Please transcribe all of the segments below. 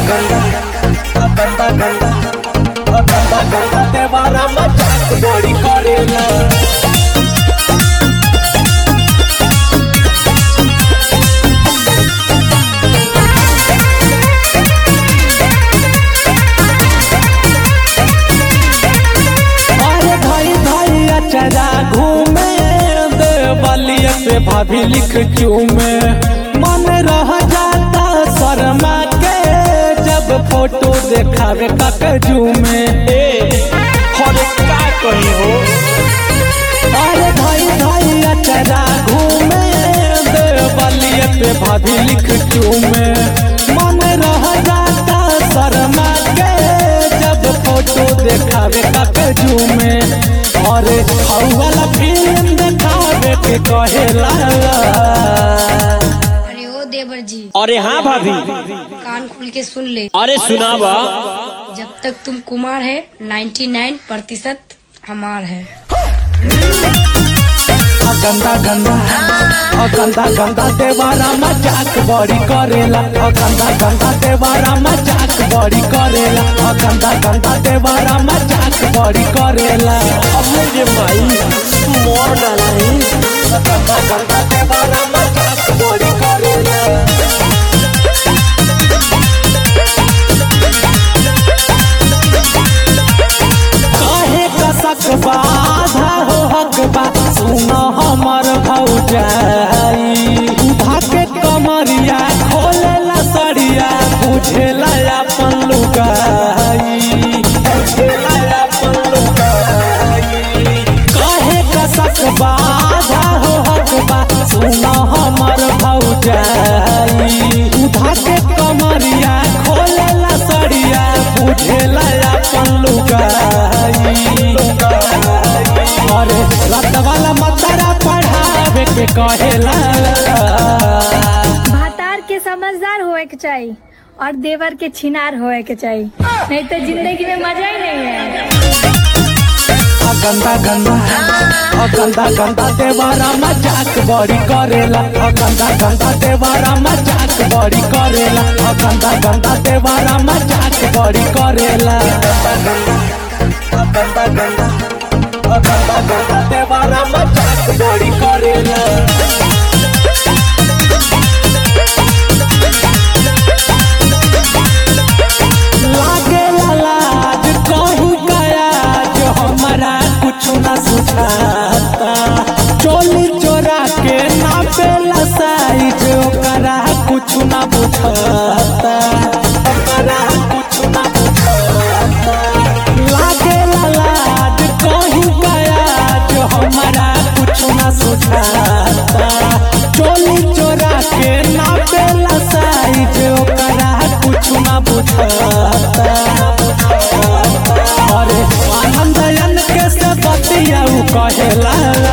गंदा देवारा मजाक बड़ी करेला। चरा घूमे देवलिया से भाभी लिख चूमे मन रह जाता शर्मा के जब फोटो देखावे ककजू में। अरे का कही हो अरे भाई चरा घूमे देवलिया से भाभी लिख चूमे मन रह जाता शर्मा के जब फोटो देखावे ककजू में। अरे वाला फिल्म देखावे के कहेला। अरे ओ देवर जी। अरे हाँ भाभी कान खोल के सुन ले। अरे सुनावा। जब तक तुम कुमार है 99% हमार है। गंदा देवारा मजाक बड़ी करेला। गंदा देवारा मजाक बड़ी करेला। गंदा देवारा मजाक बड़ी करेला। अरे भाई मोर डाला गंदा देवारा मजाक बड़ी करेला। काहे कसक बाधा हो हक बा सुनो हमर भौजाई। भागे कमरिया खोलेला सड़िया बुझेला अपन लुगाई। काहे कसक बाधा हो हक बा सुनो हमर भौजाई। भागे कमरिया खोलेला सड़िया बुझेला अपन लुगाई। अरे रात वाला मतरा पढ़ावे के कहेला। भातार के समझदार होए के चाहिए और देवर के छिनार होए के चाहिए, नहीं तो जिंदगी में मजा ही नहीं है। गंदा देवारा मजाक बड़ी करेला। गंदा देवारा मजाक बड़ी करेला। गंदा देवारा मजाक बड़ी करेला। गंदा देवारा मजाक बड़ी करेला। लागेला लाज कहू काज हमारा कुछ न सुझाता। चोली चोरा के नापेला साइज ओकरा कुछ न बुझाता। कुछ न बुझाता। लागेला लाज कहू काज हमारा कुछ न सुझाता। चोली चोरा के नापेला साइज ओकरा कुछ न बुझाता। अरे आनंदयन के से बतियाऊ कहेला।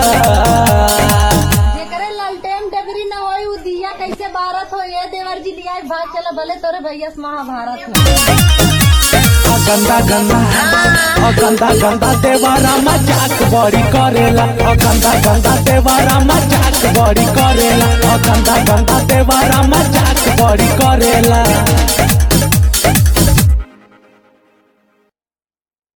जेकरे लालटेन डगरी न होई उ दिया कैसे बारत हो। ये देवर जी लिया भाग चला भले तोरे भैया महाभारत में। गंदा देवारा मजाक बड़ी करेला। गंदा देवारा मजाक बड़ी करेला। गंदा देवारा मजाक बड़ी करेला।